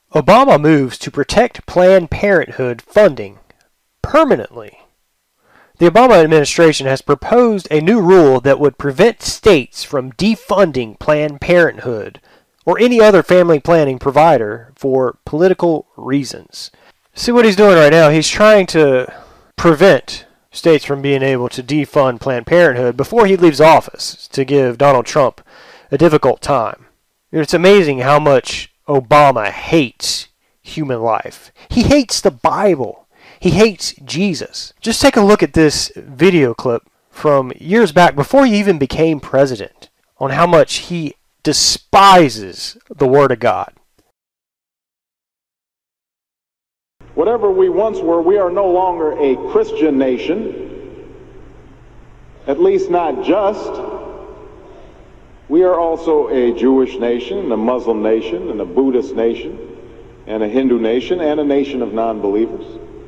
Obama moves to protect Planned Parenthood funding permanently. The Obama administration has proposed a new rule that would prevent states from defunding Planned Parenthood or any other family planning provider for political reasons. See what he's doing right now? He's trying to prevent states from being able to defund Planned Parenthood before he leaves office to give Donald Trump a difficult time. It's amazing how much Obama hates human life. He hates the Bible. He hates Jesus. Just take a look at this video clip from years back before he even became president on how much he despises the Word of God. Whatever we once were, we are no longer a Christian nation, at least not just. We are also a Jewish nation, a Muslim nation, and a Buddhist nation, and a Hindu nation, and a nation of non-believers.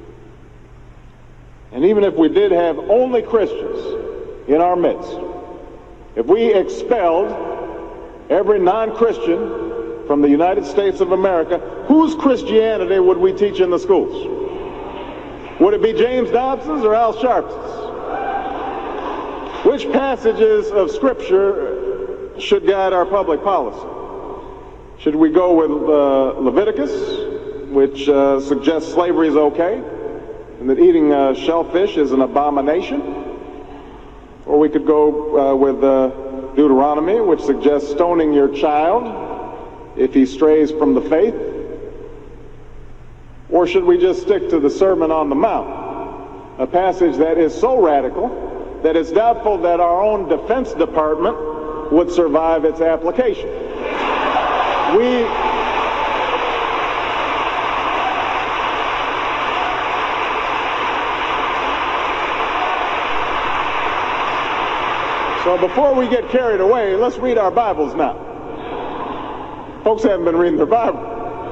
And even if we did have only Christians in our midst, if we expelled every non-Christian from the United States of America, whose Christianity would we teach in the schools? Would it be James Dobson's or Al Sharpton's? Which passages of Scripture should guide our public policy? Should we go with Leviticus, which suggests slavery is okay, and that eating shellfish is an abomination? Or we could go with Deuteronomy, which suggests stoning your child if he strays from the faith? Or should we just stick to the Sermon on the Mount, a passage that is so radical that it's doubtful that our own Defense Department would survive its application? So before we get carried away, let's read our Bibles now. Folks haven't been reading their Bible.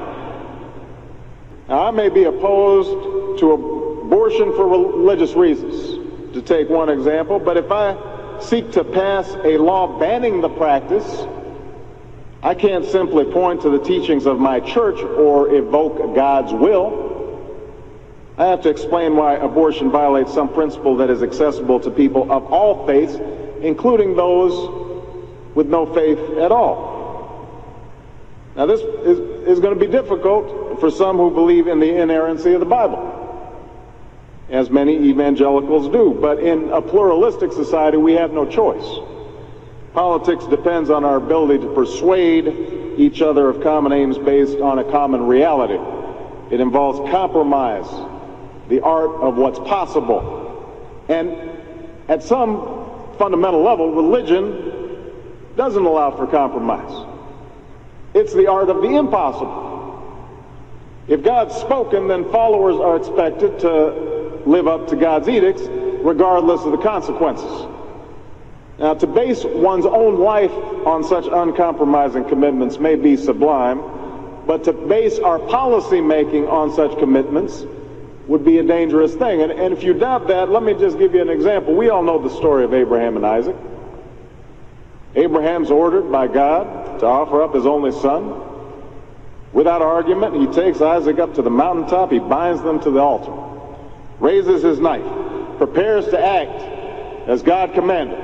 Now, I may be opposed to abortion for religious reasons, to take one example, but if I seek to pass a law banning the practice, I can't simply point to the teachings of my church or evoke God's will. I have to explain why abortion violates some principle that is accessible to people of all faiths, including those with no faith at all. Now, this is going to be difficult for some who believe in the inerrancy of the Bible, as many evangelicals do. But in a pluralistic society, we have no choice. Politics depends on our ability to persuade each other of common aims based on a common reality. It involves compromise, the art of what's possible. And at some fundamental level, religion doesn't allow for compromise. It's the art of the impossible. If God's spoken, then followers are expected to live up to God's edicts, regardless of the consequences. Now, to base one's own life on such uncompromising commitments may be sublime, but to base our policy making on such commitments would be a dangerous thing. And if you doubt that, let me just give you an example. We all know the story of Abraham and Isaac. Abraham's ordered by God to offer up his only son. Without argument, he takes Isaac up to the mountaintop, he binds them to the altar, raises his knife, prepares to act as God commanded.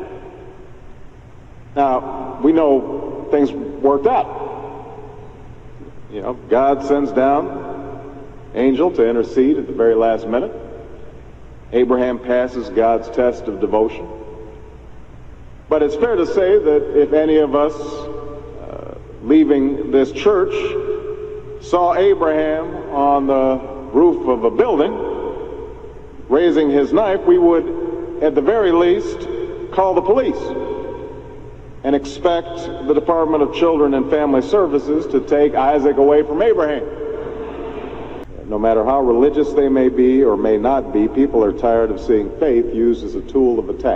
Now, we know things worked out. You know, God sends down angel to intercede at the very last minute. Abraham passes God's test of devotion. But it's fair to say that if any of us leaving this church saw Abraham on the roof of a building raising his knife, we would at the very least call the police and expect the Department of Children and Family Services to take Isaac away from Abraham. No matter how religious they may be or may not be, people are tired of seeing faith used as a tool of attack.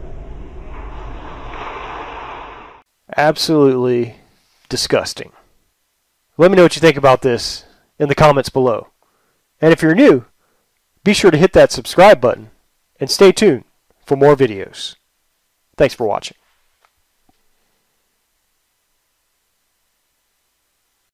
Absolutely disgusting. Let me know what you think about this in the comments below. And if you're new, be sure to hit that subscribe button and stay tuned for more videos. Thanks for watching.